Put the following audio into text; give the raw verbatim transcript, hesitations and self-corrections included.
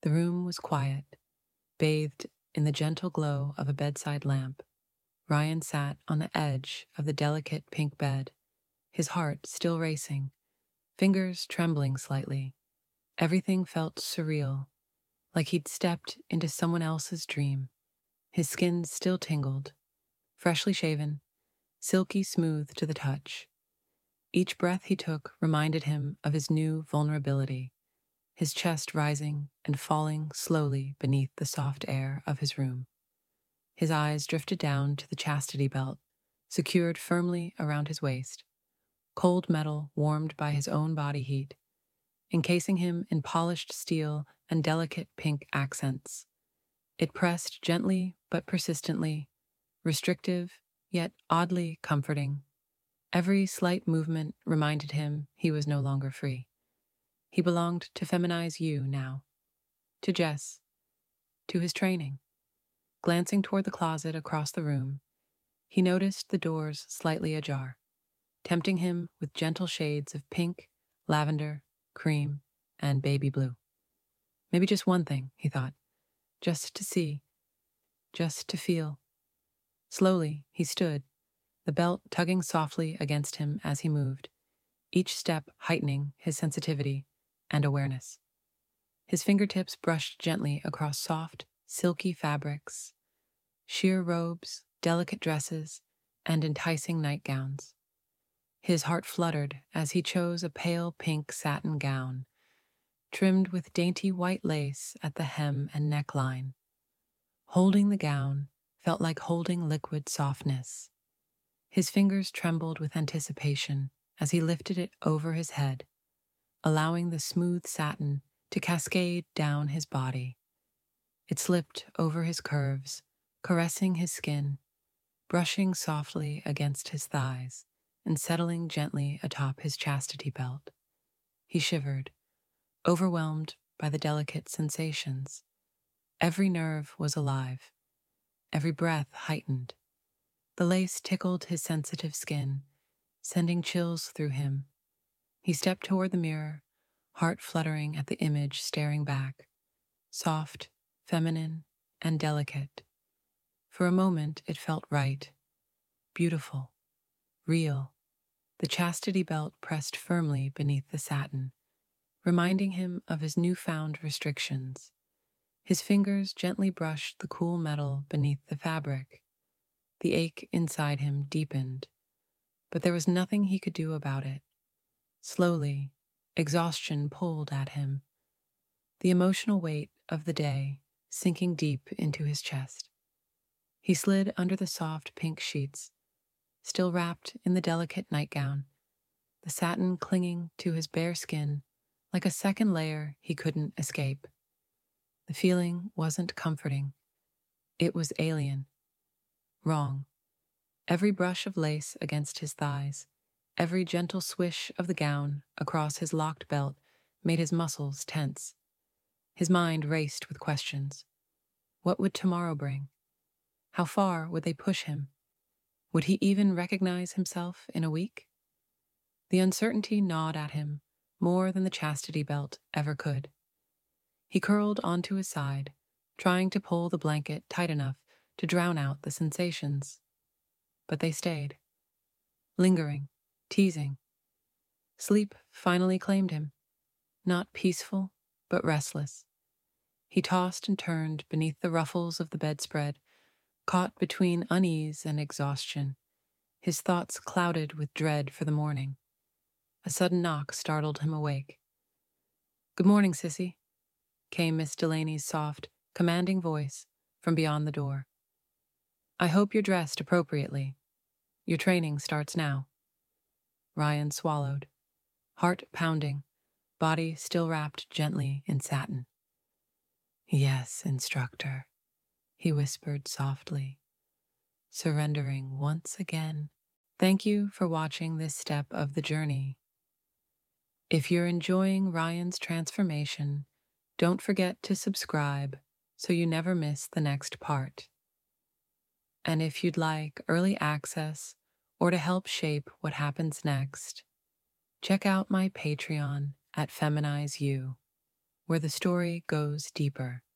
The room was quiet, bathed in the gentle glow of a bedside lamp. Ryan sat on the edge of the delicate pink bed, his heart still racing, fingers trembling slightly. Everything felt surreal, like he'd stepped into someone else's dream. His skin still tingled, freshly shaven, silky smooth to the touch. Each breath he took reminded him of his new vulnerability, his chest rising and falling slowly beneath the soft air of his room. His eyes drifted down to the chastity belt, secured firmly around his waist, cold metal warmed by his own body heat, encasing him in polished steel and delicate pink accents. It pressed gently but persistently, restrictive yet oddly comforting. Every slight movement reminded him he was no longer free. He belonged to Feminize You now, to Jess, to his training. Glancing toward the closet across the room, he noticed the doors slightly ajar, tempting him with gentle shades of pink, lavender, cream, and baby blue. Maybe just one thing, he thought, just to see, just to feel. Slowly, he stood, the belt tugging softly against him as he moved, each step heightening his sensitivity and awareness. His fingertips brushed gently across soft, silky fabrics, sheer robes, delicate dresses, and enticing nightgowns. His heart fluttered as he chose a pale pink satin gown, trimmed with dainty white lace at the hem and neckline. Holding the gown felt like holding liquid softness. His fingers trembled with anticipation as he lifted it over his head, allowing the smooth satin to cascade down his body. It slipped over his curves, caressing his skin, brushing softly against his thighs, and settling gently atop his chastity belt. He shivered, overwhelmed by the delicate sensations. Every nerve was alive, every breath heightened. The lace tickled his sensitive skin, sending chills through him. He stepped toward the mirror, heart fluttering at the image staring back, soft, feminine, and delicate. For a moment it felt right, beautiful, real. The chastity belt pressed firmly beneath the satin, reminding him of his newfound restrictions. His fingers gently brushed the cool metal beneath the fabric. The ache inside him deepened, but there was nothing he could do about it. Slowly, exhaustion pulled at him, the emotional weight of the day sinking deep into his chest. He slid under the soft pink sheets, still wrapped in the delicate nightgown, the satin clinging to his bare skin like a second layer he couldn't escape. The feeling wasn't comforting. It was alien. Wrong. Every brush of lace against his thighs, every gentle swish of the gown across his locked belt made his muscles tense. His mind raced with questions. What would tomorrow bring? How far would they push him? Would he even recognize himself in a week? The uncertainty gnawed at him more than the chastity belt ever could. He curled onto his side, trying to pull the blanket tight enough to drown out the sensations. But they stayed, lingering, teasing. Sleep finally claimed him, not peaceful, but restless. He tossed and turned beneath the ruffles of the bedspread, caught between unease and exhaustion, his thoughts clouded with dread for the morning. A sudden knock startled him awake. "Good morning, Sissy," came Miss Delaney's soft, commanding voice from beyond the door. "I hope you're dressed appropriately. Your training starts now." Ryan swallowed, heart pounding, body still wrapped gently in satin. "Yes, instructor," he whispered softly, surrendering once again. Thank you for watching this step of the journey. If you're enjoying Ryan's transformation, don't forget to subscribe so you never miss the next part. And if you'd like early access or to help shape what happens next, check out my Patreon at Feminize You. where the story goes deeper.